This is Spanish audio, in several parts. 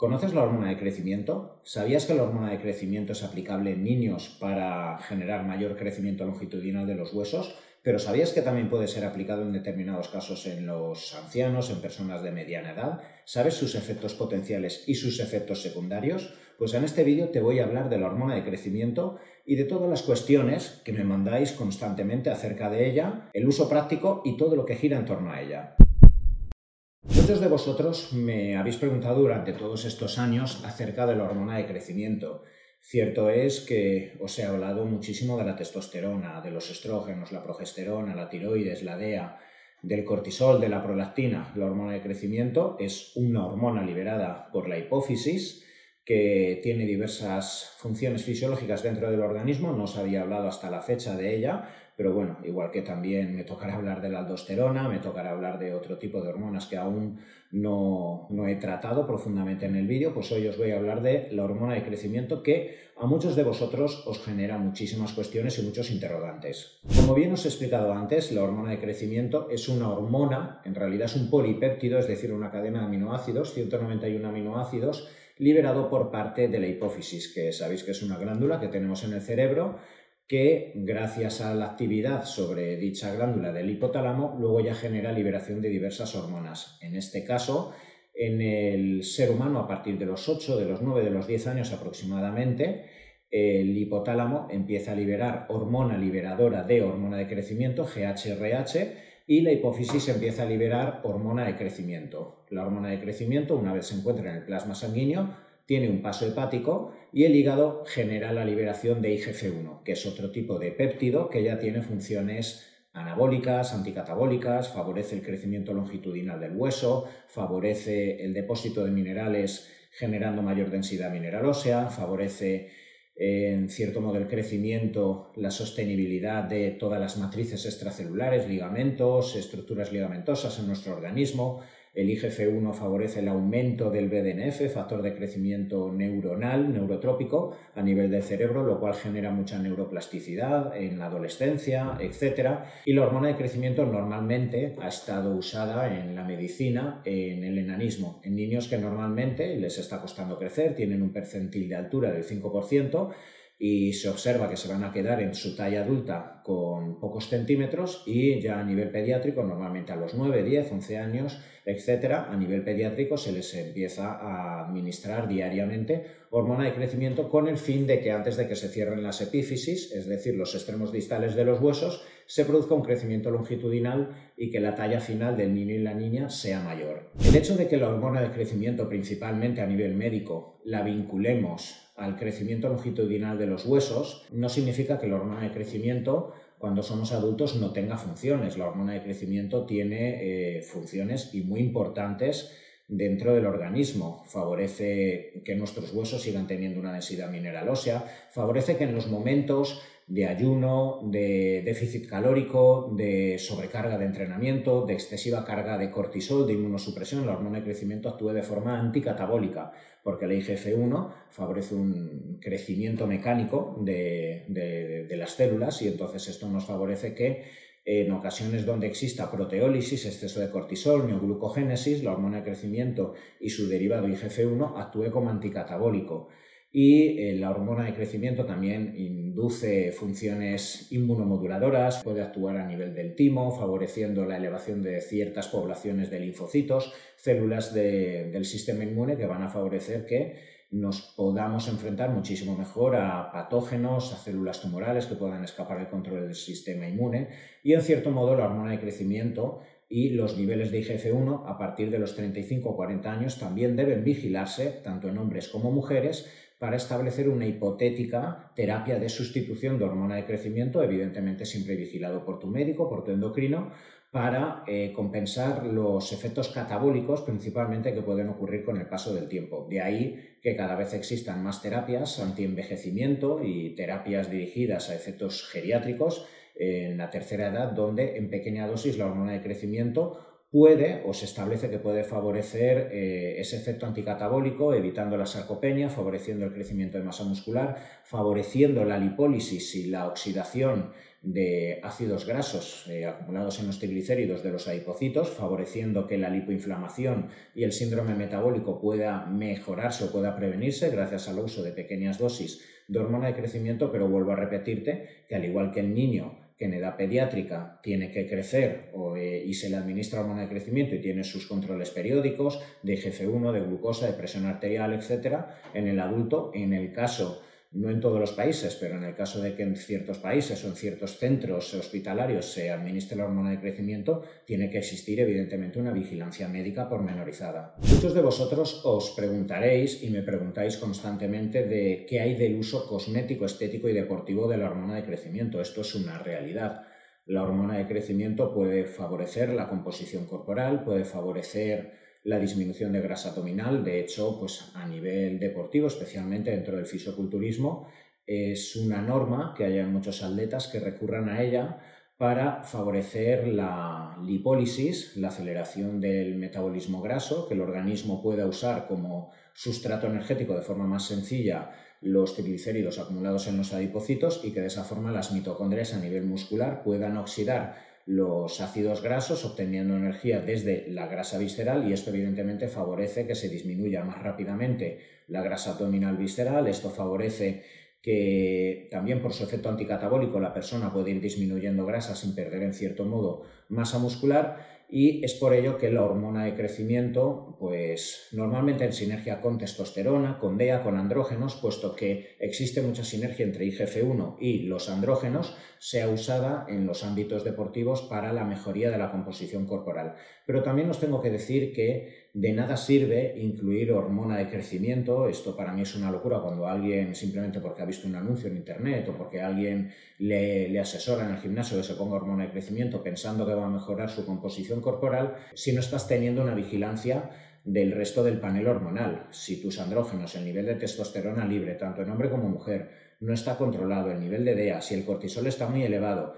¿Conoces la hormona de crecimiento? ¿Sabías que la hormona de crecimiento es aplicable en niños para generar mayor crecimiento longitudinal de los huesos? Pero ¿sabías que también puede ser aplicado en determinados casos en los ancianos, en personas de mediana edad? ¿Sabes sus efectos potenciales y sus efectos secundarios? Pues en este vídeo te voy a hablar de la hormona de crecimiento y de todas las cuestiones que me mandáis constantemente acerca de ella, el uso práctico y todo lo que gira en torno a ella. Muchos de vosotros me habéis preguntado durante todos estos años acerca de la hormona de crecimiento. Cierto es que os he hablado muchísimo de la testosterona, de los estrógenos, la progesterona, la tiroides, la DEA, del cortisol, de la prolactina. La hormona de crecimiento es una hormona liberada por la hipófisis que tiene diversas funciones fisiológicas dentro del organismo. No os había hablado hasta la fecha de ella, pero bueno, igual que también me tocará hablar de la aldosterona, me tocará hablar de otro tipo de hormonas que aún no he tratado profundamente en el vídeo, pues hoy os voy a hablar de la hormona de crecimiento que a muchos de vosotros os genera muchísimas cuestiones y muchos interrogantes. Como bien os he explicado antes, la hormona de crecimiento es una hormona, en realidad es un polipéptido, es decir, una cadena de aminoácidos, 191 aminoácidos, liberado por parte de la hipófisis, que sabéis que es una glándula que tenemos en el cerebro, que gracias a la actividad sobre dicha glándula del hipotálamo luego ya genera liberación de diversas hormonas. En este caso, en el ser humano a partir de los 8, de los 9, de los 10 años aproximadamente, el hipotálamo empieza a liberar hormona liberadora de hormona de crecimiento, GHRH, y la hipófisis empieza a liberar hormona de crecimiento. La hormona de crecimiento, una vez se encuentra en el plasma sanguíneo, tiene un paso hepático y el hígado genera la liberación de IGF-1, que es otro tipo de péptido que ya tiene funciones anabólicas, anticatabólicas, favorece el crecimiento longitudinal del hueso, favorece el depósito de minerales generando mayor densidad mineral ósea, favorece en cierto modo el crecimiento, la sostenibilidad de todas las matrices extracelulares, ligamentos, estructuras ligamentosas en nuestro organismo. El IGF-1 favorece el aumento del BDNF, factor de crecimiento neuronal, neurotrópico, a nivel del cerebro, lo cual genera mucha neuroplasticidad en la adolescencia, etc. Y la hormona de crecimiento normalmente ha estado usada en la medicina, en el enanismo, en niños que normalmente les está costando crecer, tienen un percentil de altura del 5%, y se observa que se van a quedar en su talla adulta con pocos centímetros y ya a nivel pediátrico, normalmente a los 9, 10, 11 años, etc., a nivel pediátrico se les empieza a administrar diariamente hormona de crecimiento con el fin de que antes de que se cierren las epífisis, es decir, los extremos distales de los huesos, se produzca un crecimiento longitudinal y que la talla final del niño y la niña sea mayor. El hecho de que la hormona de crecimiento, principalmente a nivel médico, la vinculemos al crecimiento longitudinal de los huesos, no significa que la hormona de crecimiento cuando somos adultos no tenga funciones. La hormona de crecimiento tiene funciones y muy importantes dentro del organismo. Favorece que nuestros huesos sigan teniendo una densidad mineral ósea, favorece que en los momentos de ayuno, de déficit calórico, de sobrecarga de entrenamiento, de excesiva carga de cortisol, de inmunosupresión, la hormona de crecimiento actúe de forma anticatabólica, porque el IGF-1 favorece un crecimiento mecánico de las células y entonces esto nos favorece que en ocasiones donde exista proteólisis, exceso de cortisol, neoglucogénesis, la hormona de crecimiento y su derivado IGF-1 actúe como anticatabólico. Y la hormona de crecimiento también induce funciones inmunomoduladoras, puede actuar a nivel del timo, favoreciendo la elevación de ciertas poblaciones de linfocitos, células del sistema inmune que van a favorecer que nos podamos enfrentar muchísimo mejor a patógenos, a células tumorales que puedan escapar del control del sistema inmune y, en cierto modo, la hormona de crecimiento y los niveles de IGF-1 a partir de los 35 o 40 años también deben vigilarse, tanto en hombres como mujeres, para establecer una hipotética terapia de sustitución de hormona de crecimiento, evidentemente siempre vigilado por tu médico, por tu endocrino, para compensar los efectos catabólicos principalmente que pueden ocurrir con el paso del tiempo. De ahí que cada vez existan más terapias antienvejecimiento y terapias dirigidas a efectos geriátricos en la tercera edad, donde en pequeña dosis la hormona de crecimiento puede o se establece que puede favorecer ese efecto anticatabólico, evitando la sarcopenia, favoreciendo el crecimiento de masa muscular, favoreciendo la lipólisis y la oxidación de ácidos grasos acumulados en los triglicéridos de los adipocitos, favoreciendo que la lipoinflamación y el síndrome metabólico pueda mejorarse o pueda prevenirse gracias al uso de pequeñas dosis de hormona de crecimiento, pero vuelvo a repetirte que al igual que el niño que en edad pediátrica tiene que crecer y se le administra hormona de crecimiento y tiene sus controles periódicos de IGF-1, de glucosa, de presión arterial, etc., en el adulto, en el caso, no en todos los países, pero en el caso de que en ciertos países o en ciertos centros hospitalarios se administre la hormona de crecimiento, tiene que existir evidentemente una vigilancia médica pormenorizada. Muchos de vosotros os preguntaréis y me preguntáis constantemente de qué hay del uso cosmético, estético y deportivo de la hormona de crecimiento. Esto es una realidad. La hormona de crecimiento puede favorecer la composición corporal, puede favorecer la disminución de grasa abdominal. De hecho, pues a nivel deportivo, especialmente dentro del fisiculturismo, es una norma que haya muchos atletas que recurran a ella para favorecer la lipólisis, la aceleración del metabolismo graso, que el organismo pueda usar como sustrato energético de forma más sencilla los triglicéridos acumulados en los adipocitos y que de esa forma las mitocondrias a nivel muscular puedan oxidar los ácidos grasos obteniendo energía desde la grasa visceral, y esto evidentemente favorece que se disminuya más rápidamente la grasa abdominal visceral. Esto favorece que también por su efecto anticatabólico la persona puede ir disminuyendo grasa sin perder en cierto modo masa muscular, y es por ello que la hormona de crecimiento, pues normalmente en sinergia con testosterona, con DEA, con andrógenos, puesto que existe mucha sinergia entre IGF-1 y los andrógenos, sea usada en los ámbitos deportivos para la mejoría de la composición corporal. Pero también os tengo que decir que de nada sirve incluir hormona de crecimiento. Esto para mí es una locura cuando alguien, simplemente porque ha visto un anuncio en internet o porque alguien le asesora en el gimnasio que se ponga hormona de crecimiento pensando que va a mejorar su composición corporal, si no estás teniendo una vigilancia del resto del panel hormonal. Si tus andrógenos, el nivel de testosterona libre, tanto en hombre como mujer, no está controlado, el nivel de DEA, si el cortisol está muy elevado,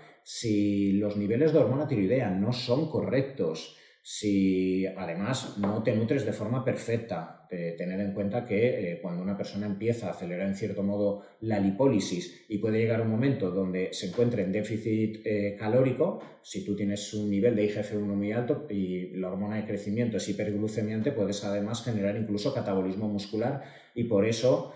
si los niveles de hormona tiroidea no son correctos, si además no te nutres de forma perfecta, tener en cuenta que cuando una persona empieza a acelerar en cierto modo la lipólisis y puede llegar un momento donde se encuentre en déficit calórico, si tú tienes un nivel de IGF-1 muy alto y la hormona de crecimiento es hiperglucemiante, puedes además generar incluso catabolismo muscular, y por eso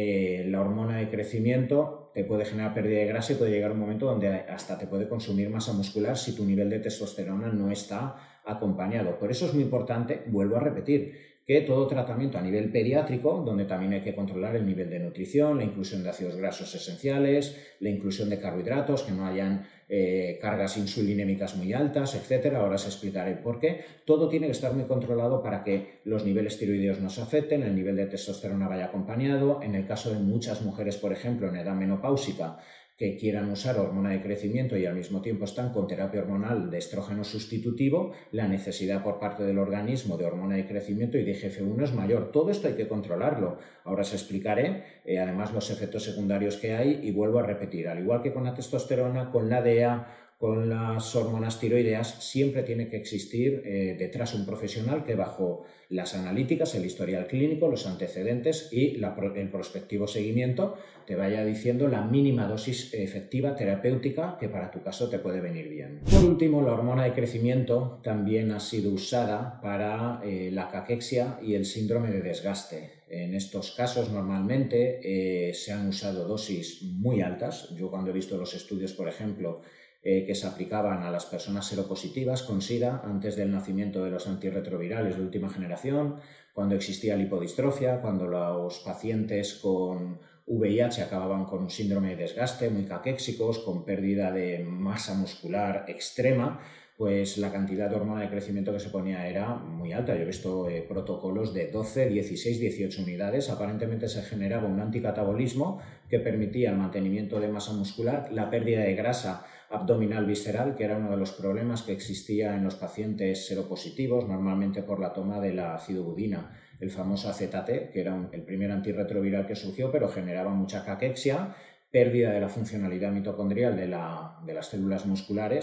la hormona de crecimiento te puede generar pérdida de grasa y puede llegar un momento donde hasta te puede consumir masa muscular si tu nivel de testosterona no está acompañado. Por eso es muy importante, vuelvo a repetir, que todo tratamiento a nivel pediátrico, donde también hay que controlar el nivel de nutrición, la inclusión de ácidos grasos esenciales, la inclusión de carbohidratos, que no hayan cargas insulinémicas muy altas, etc. Ahora os explicaré por qué. Todo tiene que estar muy controlado para que los niveles tiroideos no se afecten, el nivel de testosterona vaya acompañado. En el caso de muchas mujeres, por ejemplo, en edad menopáusica, que quieran usar hormona de crecimiento y al mismo tiempo están con terapia hormonal de estrógeno sustitutivo, la necesidad por parte del organismo de hormona de crecimiento y de IGF-1 es mayor. Todo esto hay que controlarlo. Ahora os explicaré además los efectos secundarios que hay, y vuelvo a repetir, al igual que con la testosterona, con la DEA, con las hormonas tiroideas, siempre tiene que existir detrás un profesional que bajo las analíticas, el historial clínico, los antecedentes y el prospectivo seguimiento te vaya diciendo la mínima dosis efectiva terapéutica que para tu caso te puede venir bien. Por último, la hormona de crecimiento también ha sido usada para la caquexia y el síndrome de desgaste. En estos casos normalmente se han usado dosis muy altas. Yo cuando he visto los estudios, por ejemplo, que se aplicaban a las personas seropositivas con SIDA antes del nacimiento de los antirretrovirales de última generación, cuando existía lipodistrofia, cuando los pacientes con VIH acababan con un síndrome de desgaste, muy caquéxicos, con pérdida de masa muscular extrema, pues la cantidad de hormona de crecimiento que se ponía era muy alta. Yo he visto protocolos de 12, 16, 18 unidades. Aparentemente se generaba un anticatabolismo que permitía el mantenimiento de masa muscular, la pérdida de grasa abdominal visceral, que era uno de los problemas que existía en los pacientes seropositivos, normalmente por la toma de la acidobudina, el famoso AZT, que era el primer antirretroviral que surgió, pero generaba mucha caquexia, pérdida de la funcionalidad mitocondrial de las células musculares,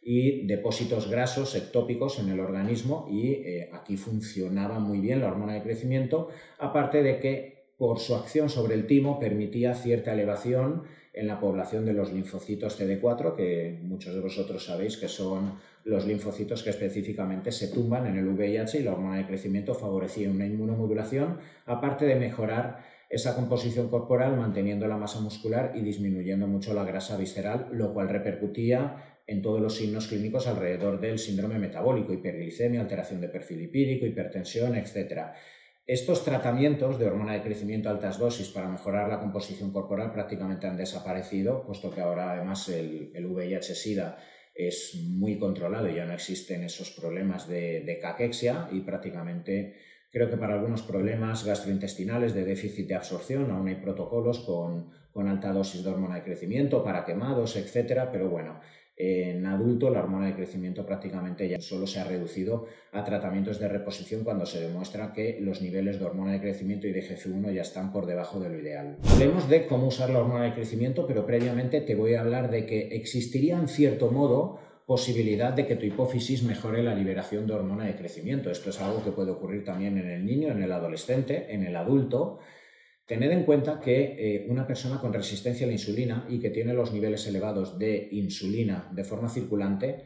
y depósitos grasos ectópicos en el organismo, y aquí funcionaba muy bien la hormona de crecimiento, aparte de que por su acción sobre el timo permitía cierta elevación en la población de los linfocitos CD4, que muchos de vosotros sabéis que son los linfocitos que específicamente se tumban en el VIH, y la hormona de crecimiento favorecía una inmunomodulación, aparte de mejorar esa composición corporal manteniendo la masa muscular y disminuyendo mucho la grasa visceral, lo cual repercutía en todos los signos clínicos alrededor del síndrome metabólico: hiperglicemia, alteración de perfil lipídico, hipertensión, etc. Estos tratamientos de hormona de crecimiento a altas dosis para mejorar la composición corporal prácticamente han desaparecido, puesto que ahora además el VIH-Sida es muy controlado y ya no existen esos problemas de caquexia, y prácticamente creo que para algunos problemas gastrointestinales de déficit de absorción aún hay protocolos con alta dosis de hormona de crecimiento para quemados, etc. Pero bueno, en adulto la hormona de crecimiento prácticamente ya solo se ha reducido a tratamientos de reposición cuando se demuestra que los niveles de hormona de crecimiento y de IGF-1 ya están por debajo de lo ideal. Hablemos de cómo usar la hormona de crecimiento, pero previamente te voy a hablar de que existiría en cierto modo posibilidad de que tu hipófisis mejore la liberación de hormona de crecimiento. Esto es algo que puede ocurrir también en el niño, en el adolescente, en el adulto. Tened en cuenta que una persona con resistencia a la insulina y que tiene los niveles elevados de insulina de forma circulante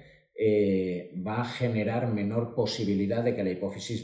va a generar menor posibilidad de que la hipófisis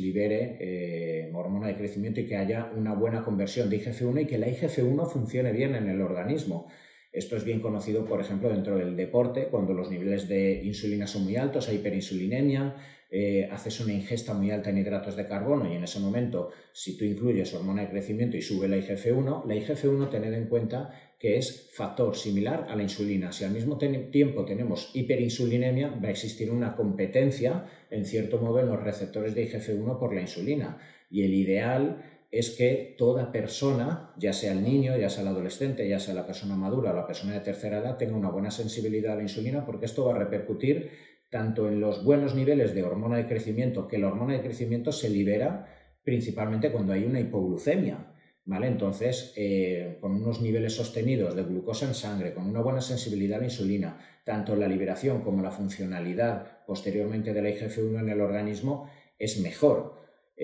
libere hormona de crecimiento y que haya una buena conversión de IGF-1 y que la IGF-1 funcione bien en el organismo. Esto es bien conocido, por ejemplo, dentro del deporte, cuando los niveles de insulina son muy altos, hay hiperinsulinemia, haces una ingesta muy alta en hidratos de carbono, y en ese momento, si tú incluyes hormona de crecimiento y sube la IGF-1, tened en cuenta que es factor similar a la insulina. Si al mismo tiempo tenemos hiperinsulinemia, va a existir una competencia, en cierto modo, en los receptores de IGF-1 por la insulina, y el ideal es que toda persona, ya sea el niño, ya sea el adolescente, ya sea la persona madura o la persona de tercera edad, tenga una buena sensibilidad a la insulina, porque esto va a repercutir tanto en los buenos niveles de hormona de crecimiento, que la hormona de crecimiento se libera principalmente cuando hay una hipoglucemia, ¿vale? Entonces, con unos niveles sostenidos de glucosa en sangre, con una buena sensibilidad a la insulina, tanto la liberación como la funcionalidad posteriormente de la IGF-1 en el organismo es mejor.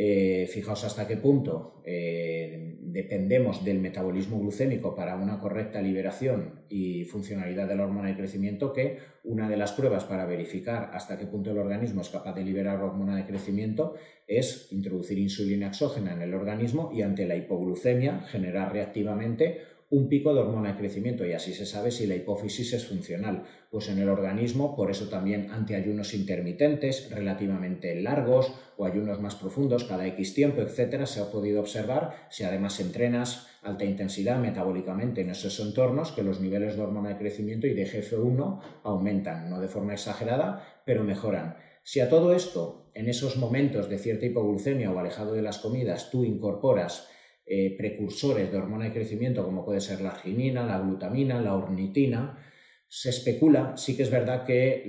Fijaos hasta qué punto dependemos del metabolismo glucémico para una correcta liberación y funcionalidad de la hormona de crecimiento, que una de las pruebas para verificar hasta qué punto el organismo es capaz de liberar hormona de crecimiento es introducir insulina exógena en el organismo y ante la hipoglucemia generar reactivamente un pico de hormona de crecimiento, y así se sabe si la hipófisis es funcional. Pues en el organismo, por eso también ante ayunos intermitentes relativamente largos o ayunos más profundos cada X tiempo, etcétera, se ha podido observar, si además entrenas alta intensidad metabólicamente en esos entornos, que los niveles de hormona de crecimiento y de IGF-1 aumentan, no de forma exagerada, pero mejoran. Si a todo esto, en esos momentos de cierta hipoglucemia o alejado de las comidas, tú incorporas precursores de hormona de crecimiento como puede ser la arginina, la glutamina, la ornitina, se especula, sí que es verdad que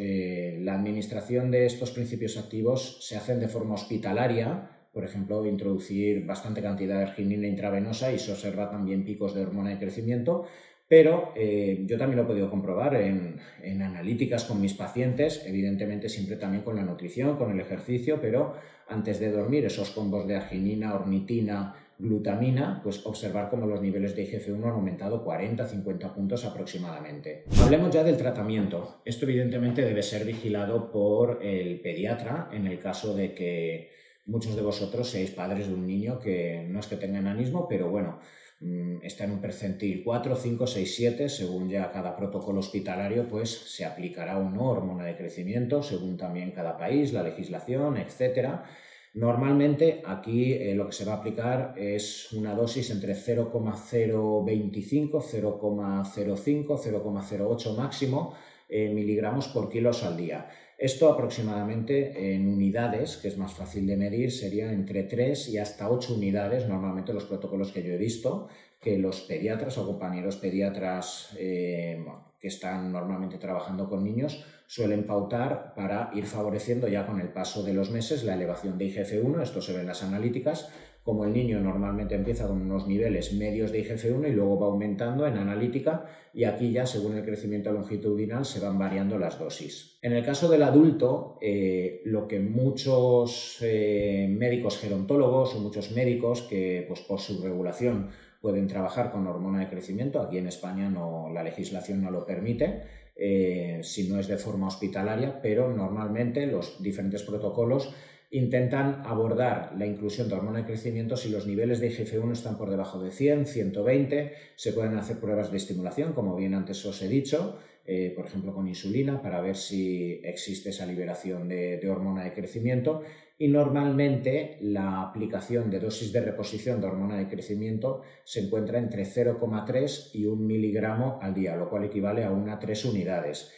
la administración de estos principios activos se hacen de forma hospitalaria, por ejemplo, introducir bastante cantidad de arginina intravenosa, y se observa también picos de hormona de crecimiento, pero yo también lo he podido comprobar en analíticas con mis pacientes, evidentemente siempre también con la nutrición, con el ejercicio, pero antes de dormir esos combos de arginina, ornitina, glutamina, pues observar cómo los niveles de IGF-1 han aumentado 40-50 puntos aproximadamente. Hablemos ya del tratamiento. Esto evidentemente debe ser vigilado por el pediatra en el caso de que muchos de vosotros seáis padres de un niño que no es que tenga enanismo, pero bueno, está en un percentil 4, 5, 6, 7, según ya cada protocolo hospitalario, pues se aplicará o no hormona de crecimiento, según también cada país, la legislación, etcétera. Normalmente aquí lo que se va a aplicar es una dosis entre 0,025, 0,05, 0,08 máximo miligramos por kilos al día. Esto aproximadamente en unidades, que es más fácil de medir, sería entre 3 y hasta 8 unidades, normalmente los protocolos que yo he visto, que los pediatras o compañeros pediatras que están normalmente trabajando con niños suelen pautar para ir favoreciendo ya con el paso de los meses la elevación de IGF-1, esto se ve en las analíticas, como el niño normalmente empieza con unos niveles medios de IGF-1 y luego va aumentando en analítica, y aquí ya según el crecimiento longitudinal se van variando las dosis. En el caso del adulto, lo que muchos médicos gerontólogos o muchos médicos que pues, por su regulación pueden trabajar con hormona de crecimiento, aquí en España la legislación no lo permite, si no es de forma hospitalaria, pero normalmente los diferentes protocolos intentan abordar la inclusión de hormona de crecimiento si los niveles de IGF-1 están por debajo de 100, 120, se pueden hacer pruebas de estimulación, como bien antes os he dicho, por ejemplo con insulina, para ver si existe esa liberación de hormona de crecimiento, y normalmente la aplicación de dosis de reposición de hormona de crecimiento se encuentra entre 0,3 y 1 miligramo al día, lo cual equivale a 1 a 3 unidades.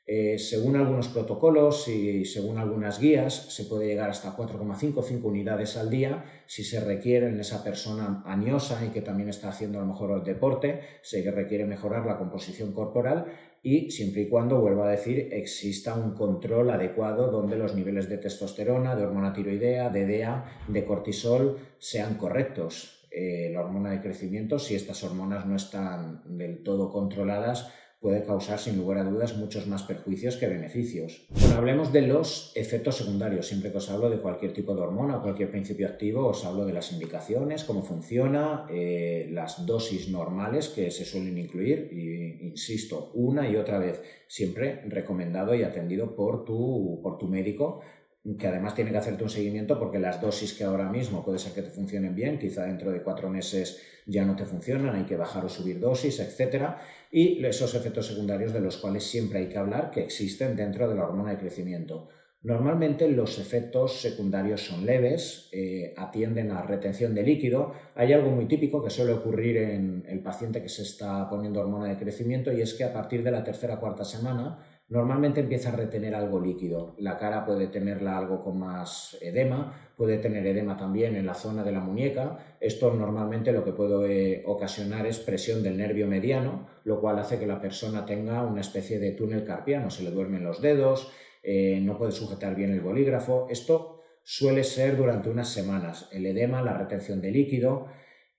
Según algunos protocolos y según algunas guías, se puede llegar hasta 4,5 o 5 unidades al día si se requiere en esa persona añosa y que también está haciendo a lo mejor el deporte, se requiere mejorar la composición corporal, y siempre y cuando, vuelvo a decir, exista un control adecuado donde los niveles de testosterona, de hormona tiroidea, de DHEA, de cortisol sean correctos. La hormona de crecimiento, si estas hormonas no están del todo controladas, puede causar sin lugar a dudas muchos más perjuicios que beneficios. Bueno, hablemos de los efectos secundarios. Siempre que os hablo de cualquier tipo de hormona o cualquier principio activo, os hablo de las indicaciones, cómo funciona, las dosis normales que se suelen incluir, y insisto, una y otra vez, siempre recomendado y atendido por tu médico, que además tiene que hacerte un seguimiento, porque las dosis que ahora mismo puede ser que te funcionen bien, quizá dentro de 4 meses ya no te funcionan, hay que bajar o subir dosis, etc. Y esos efectos secundarios de los cuales siempre hay que hablar, que existen dentro de la hormona de crecimiento. Normalmente los efectos secundarios son leves, atienden a retención de líquido. Hay algo muy típico que suele ocurrir en el paciente que se está poniendo hormona de crecimiento, y es que a partir de la tercera o cuarta semana normalmente empieza a retener algo líquido. La cara puede tenerla algo con más edema, puede tener edema también en la zona de la muñeca. Esto normalmente lo que puede ocasionar es presión del nervio mediano, lo cual hace que la persona tenga una especie de túnel carpiano, se le duermen los dedos, no puede sujetar bien el bolígrafo. Esto suele ser durante unas semanas, el edema, la retención de líquido.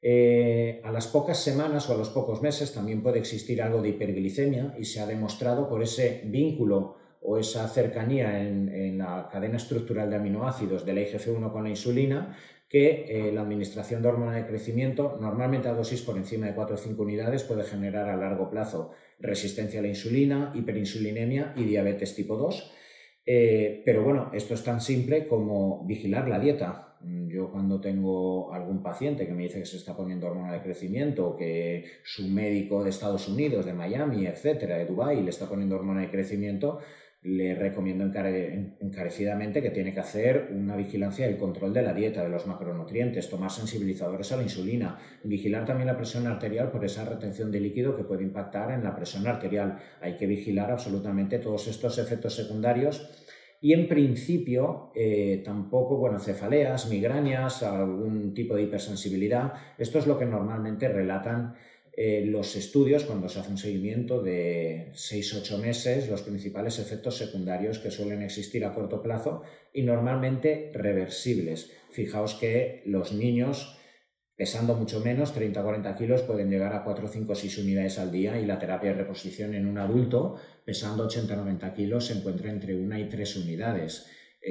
A las pocas semanas o a los pocos meses también puede existir algo de hiperglicemia, y se ha demostrado por ese vínculo o esa cercanía en la cadena estructural de aminoácidos de la IGF-1 con la insulina, que la administración de hormona de crecimiento, normalmente a dosis por encima de 4 o 5 unidades, puede generar a largo plazo resistencia a la insulina, hiperinsulinemia y diabetes tipo 2. Pero bueno, esto es tan simple como vigilar la dieta. Yo cuando tengo algún paciente que me dice que se está poniendo hormona de crecimiento, que su médico de Estados Unidos, de Miami, etcétera, de Dubái, le está poniendo hormona de crecimiento, le recomiendo encarecidamente que tiene que hacer una vigilancia del control de la dieta, de los macronutrientes, tomar sensibilizadores a la insulina, vigilar también la presión arterial por esa retención de líquido que puede impactar en la presión arterial. Hay que vigilar absolutamente todos estos efectos secundarios. Y en principio tampoco, cefaleas, migrañas, algún tipo de hipersensibilidad. Esto es lo que normalmente relatan los estudios cuando se hace un seguimiento de 6-8 meses, los principales efectos secundarios que suelen existir a corto plazo y normalmente reversibles. Fijaos que los niños, pesando mucho menos, 30-40 kilos, pueden llegar a 4, 5, 6 unidades al día, y la terapia de reposición en un adulto, pesando 80-90 kilos, se encuentra entre 1 y 3 unidades.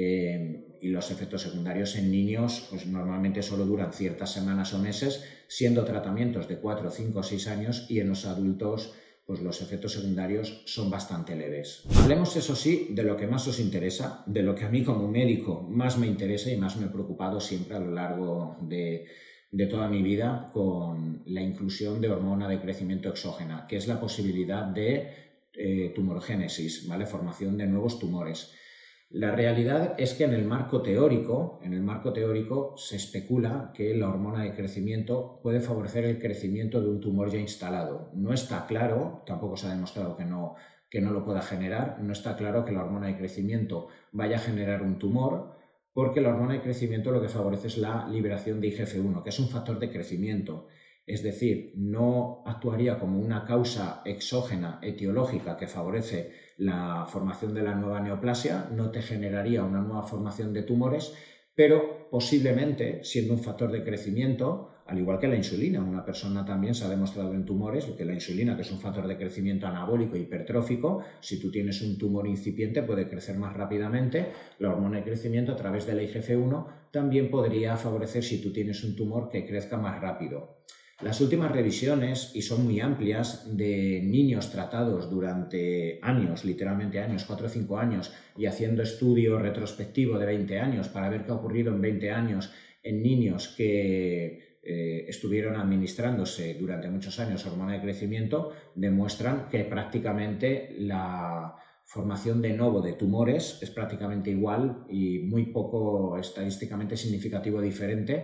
Y los efectos secundarios en niños pues normalmente solo duran ciertas semanas o meses, siendo tratamientos de 4, 5 o 6 años, y en los adultos pues los efectos secundarios son bastante leves. Hablemos, eso sí, de lo que más os interesa, de lo que a mí como médico más me interesa y más me he preocupado siempre a lo largo de toda mi vida, con la inclusión de hormona de crecimiento exógena, que es la posibilidad de tumorogénesis, ¿vale? Formación de nuevos tumores. La realidad es que en el marco teórico se especula que la hormona de crecimiento puede favorecer el crecimiento de un tumor ya instalado. No está claro, tampoco se ha demostrado que no lo pueda generar, no está claro que la hormona de crecimiento vaya a generar un tumor, porque la hormona de crecimiento lo que favorece es la liberación de IGF-1, que es un factor de crecimiento. Es decir, no actuaría como una causa exógena etiológica que favorece la formación de la nueva neoplasia, no te generaría una nueva formación de tumores, pero posiblemente siendo un factor de crecimiento, al igual que la insulina. Una persona también se ha demostrado en tumores que la insulina, que es un factor de crecimiento anabólico e hipertrófico, si tú tienes un tumor incipiente puede crecer más rápidamente. La hormona de crecimiento a través de la IGF-1 también podría favorecer si tú tienes un tumor que crezca más rápido. Las últimas revisiones, y son muy amplias, de niños tratados durante años, literalmente años, 4 o 5 años, y haciendo estudio retrospectivo de 20 años para ver qué ha ocurrido en 20 años en niños que estuvieron administrándose durante muchos años hormona de crecimiento, demuestran que prácticamente la formación de novo de tumores es prácticamente igual y muy poco estadísticamente significativo diferente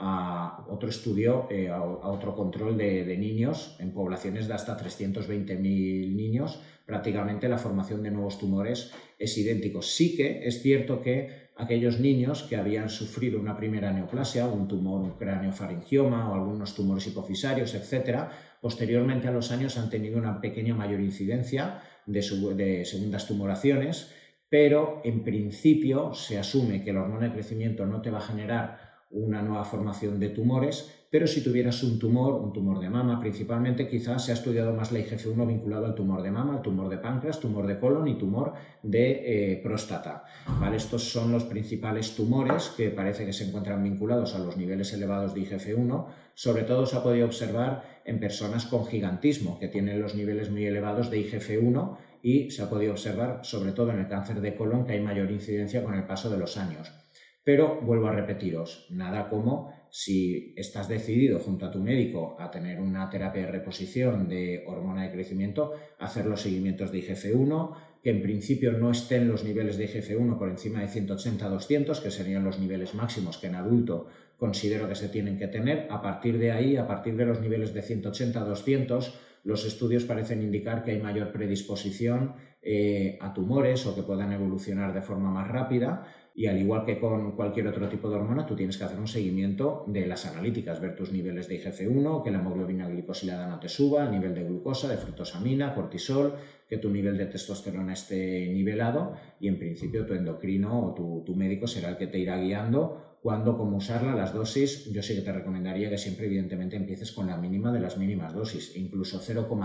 a otro estudio, a otro control de niños en poblaciones de hasta 320.000 niños. Prácticamente la formación de nuevos tumores es idéntico. Sí que es cierto que aquellos niños que habían sufrido una primera neoplasia, un tumor, un craneofaringioma o algunos tumores hipofisarios, etc., posteriormente a los años han tenido una pequeña mayor incidencia de segundas tumoraciones, pero en principio se asume que la hormona de crecimiento no te va a generar una nueva formación de tumores, pero si tuvieras un tumor de mama principalmente, quizás se ha estudiado más la IGF-1 vinculado al tumor de mama, al tumor de páncreas, tumor de colon y tumor de próstata. ¿Vale? Estos son los principales tumores que parece que se encuentran vinculados a los niveles elevados de IGF-1. Sobre todo se ha podido observar en personas con gigantismo, que tienen los niveles muy elevados de IGF-1, y se ha podido observar sobre todo en el cáncer de colon que hay mayor incidencia con el paso de los años. Pero vuelvo a repetiros, nada como si estás decidido junto a tu médico a tener una terapia de reposición de hormona de crecimiento, hacer los seguimientos de IGF-1, que en principio no estén los niveles de IGF-1 por encima de 180-200, que serían los niveles máximos que en adulto considero que se tienen que tener. A partir de ahí, a partir de los niveles de 180-200, los estudios parecen indicar que hay mayor predisposición a tumores o que puedan evolucionar de forma más rápida. Y al igual que con cualquier otro tipo de hormona, tú tienes que hacer un seguimiento de las analíticas, ver tus niveles de IGF-1, que la hemoglobina glicosilada no te suba, el nivel de glucosa, de fructosamina, cortisol, que tu nivel de testosterona esté nivelado, y en principio tu endocrino o tu médico será el que te irá guiando cuándo, cómo usarla, las dosis. Yo sí que te recomendaría que siempre evidentemente empieces con la mínima de las mínimas dosis, incluso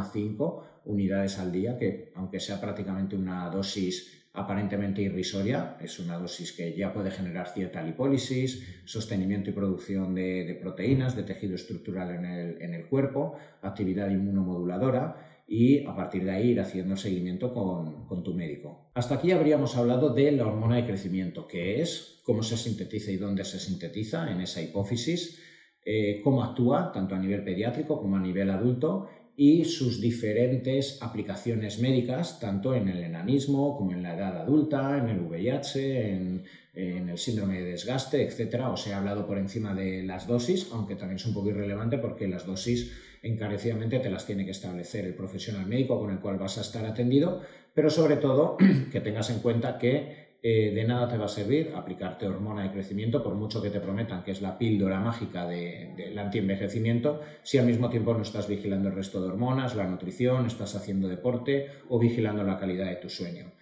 0,5 unidades al día, que aunque sea prácticamente una dosis aparentemente irrisoria, es una dosis que ya puede generar cierta lipólisis, sostenimiento y producción de proteínas, de tejido estructural en el cuerpo, actividad inmunomoduladora, y a partir de ahí ir haciendo seguimiento con tu médico. Hasta aquí habríamos hablado de la hormona de crecimiento, qué es, cómo se sintetiza y dónde se sintetiza en esa hipófisis, cómo actúa tanto a nivel pediátrico como a nivel adulto, y sus diferentes aplicaciones médicas, tanto en el enanismo como en la edad adulta, en el VIH, en el síndrome de desgaste, etc. Os he hablado por encima de las dosis, aunque también es un poco irrelevante porque las dosis encarecidamente te las tiene que establecer el profesional médico con el cual vas a estar atendido, pero sobre todo que tengas en cuenta que de nada te va a servir aplicarte hormona de crecimiento, por mucho que te prometan que es la píldora mágica del antienvejecimiento, si al mismo tiempo no estás vigilando el resto de hormonas, la nutrición, estás haciendo deporte o vigilando la calidad de tu sueño.